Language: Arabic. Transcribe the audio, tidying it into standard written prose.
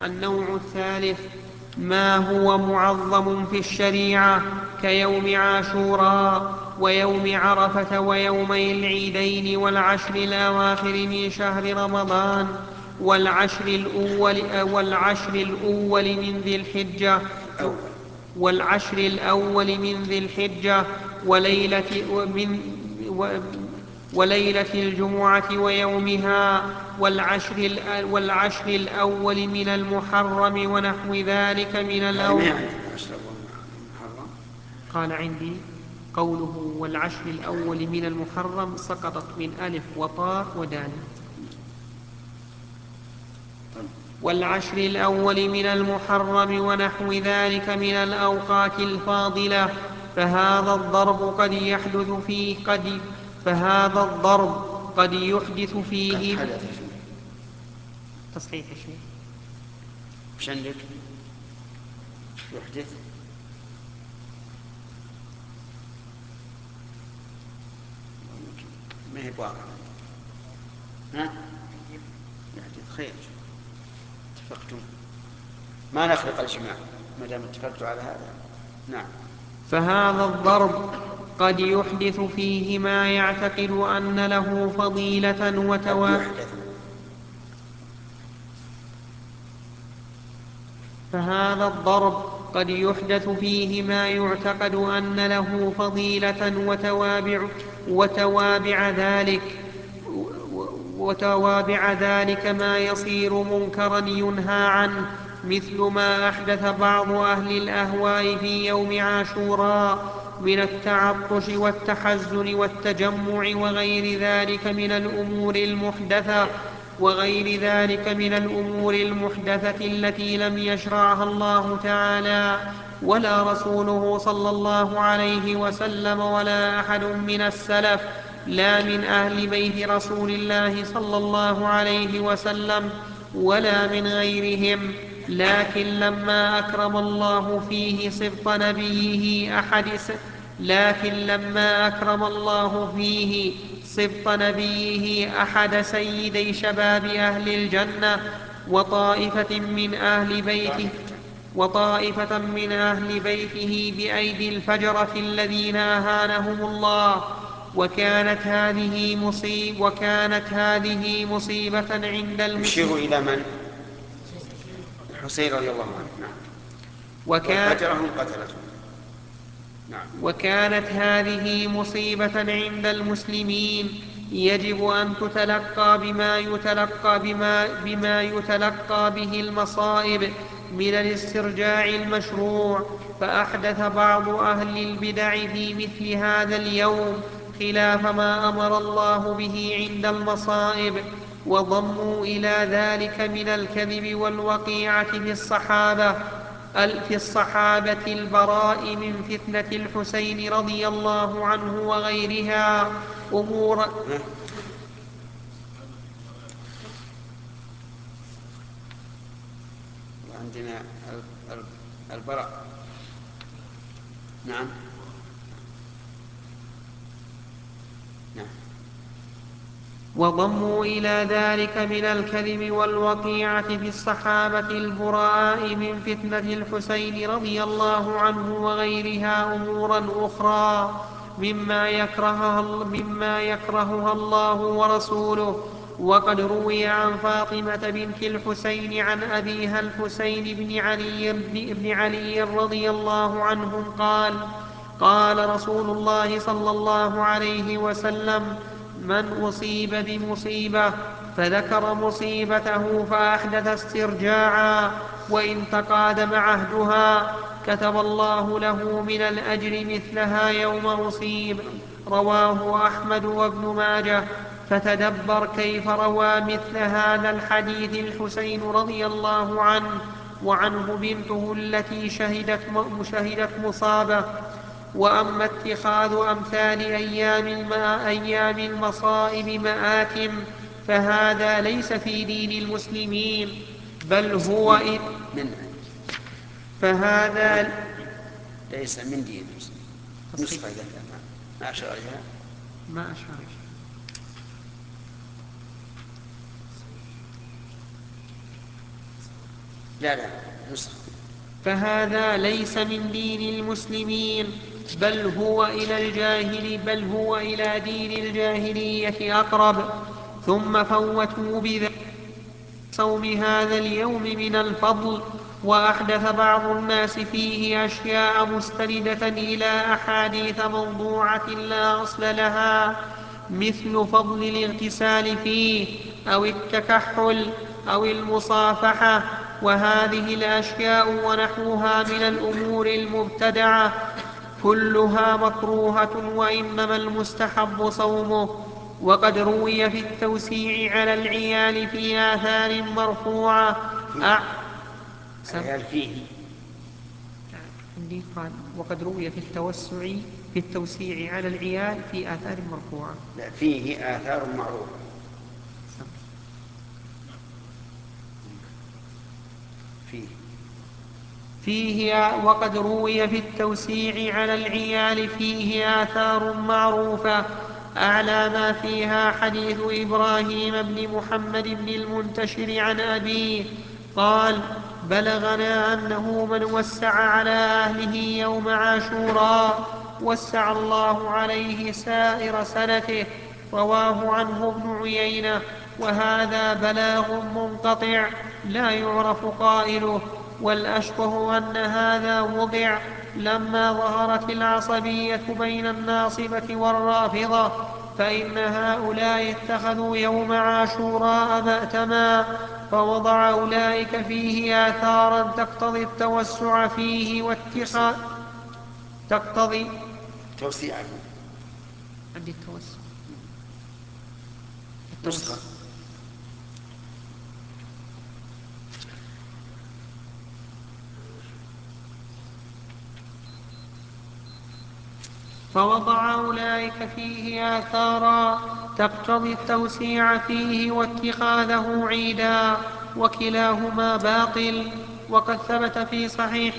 النوع الثالث ما هو معظم في الشريعة كيوم عاشوراء ويوم عرفة ويومي العيدين والعشر الأواخر من شهر رمضان والعشر الأول من ذي الحجة والعشر الأول من ذي الحجة وليلة الجمعة ويومها والعشر الأول من المحرم ونحو ذلك من الأوقات. قال عندي قوله والعشر الأول من المحرم سقطت من ألف وطاء ودال. والعشر الأول من المحرم ونحو ذلك من الأوقات الفاضلة فهذا الضرب قد يحدث فيه تصحيح شيء وش عندك؟ يحدث ما هي واقع. ها؟ يحدث خير. اتفقتم ما نخلق الجماع ما دام اتفقتوا على هذا. نعم. فهذا الضرب قد يحدث فيه ما يعتقد أن له فضيلة فهذا الضرب قد يحدث فيه ما يعتقد أن له فضيلة وتوابع ذلك ما يصير منكرا ينهى عنه مثل ما أحدث بعض أهل الأهواء في يوم عاشوراء من التعطش والتحزن والتجمع وغير ذلك من الأمور المحدثة التي لم يشرعها الله تعالى ولا رسوله صلى الله عليه وسلم ولا أحد من السلف لا من أهل بيت رسول الله صلى الله عليه وسلم ولا من غيرهم. لكن لما أكرم الله فيه سبط نبيه أحد سيدي شباب أهل الجنة وطائفة من أهل بيته بأيدي الفجرة الذين أهانهم الله وكانت هذه مصيبة عند المسلمين. يشير إلى من؟ الحسين رضي الله عنه. نعم. والفجرة هم قتلته. نعم. وكانت هذه مصيبة عند المسلمين يجب أن تتلقى بما يتلقى به المصائب من الاسترجاع المشروع. فأحدث بعض أهل البدع في مثل هذا اليوم خلاف ما أمر الله به عند المصائب وضموا إلى ذلك من الكذب والوقيعة في الصحابة البراء من فتنة الحسين رضي الله عنه وغيرها أمور. وعندنا البراء. نعم. وضموا إلى ذلك من الكذب والوقيعة في الصحابة البراء من فتنة الحسين رضي الله عنه وغيرها أمورا أخرى مما يكرهها الله ورسوله. وقد روي عن فاطمة بنت الحسين عن أبيها الحسين بن علي رضي الله عنهم قال رسول الله صلى الله عليه وسلم من أصيب بمصيبة فذكر مصيبته فأحدث استرجاعا وإن تقادم عهدها كتب الله له من الأجر مثلها يوم أصيب. رواه أحمد وابن ماجه. فتدبر كيف روى مثل هذا الحديث الحسين رضي الله عنه وعنه بنته التي شهدت مصابه. وأما اتخاذ أمثال أيام المصائب مآتم فهذا ليس في دين المسلمين بل هو فهذا ليس من دين المسلمين. نسخة إذا ما أشار إليها ما أشار. لا نسخة. فهذا ليس من دين المسلمين، بل هو إلى دين الجاهلية أقرب. ثم فوتوا بذلك صوم هذا اليوم من الفضل. وأحدث بعض الناس فيه أشياء مستندة إلى أحاديث موضوعة لا أصل لها، مثل فضل الاغتسال فيه، أو التكحل، أو المصافحة. وهذه الأشياء ونحوها من الأمور المبتدعة كلها مكروهة، وإنما المستحب صومه. وقد روي في التوسيع على العيال في آثار مرفوعة. العيال فيه. عندي قال وقد روي في التوسيع على العيال في آثار مرفوعة. لا، فيه آثار معروفة. وقد روي في التوسيع على العيال فيه آثار معروفة، أعلى ما فيها حديث إبراهيم بن محمد بن المنتشر عن أبيه قال: بلغنا أنه من وسع على أهله يوم عاشوراء وسع الله عليه سائر سنته. رواه عنه ابن عيينة. وهذا بلاغ منقطع لا يعرف قائله. والأشبه أن هذا وضع لما ظهرت العصبية بين الناصبة والرافضة، فإن هؤلاء اتخذوا يوم عاشوراء مأتما، فوضع أولئك فيه آثارا تقتضي التوسع فيه واتخاذ تقتضي توسيعه. عندي التوسع نسخة. فوضع أولئك فيه آثارا تقتضي التوسيع فيه واتخاذه عيدا، وكلاهما باطل. وقد ثبت في صحيح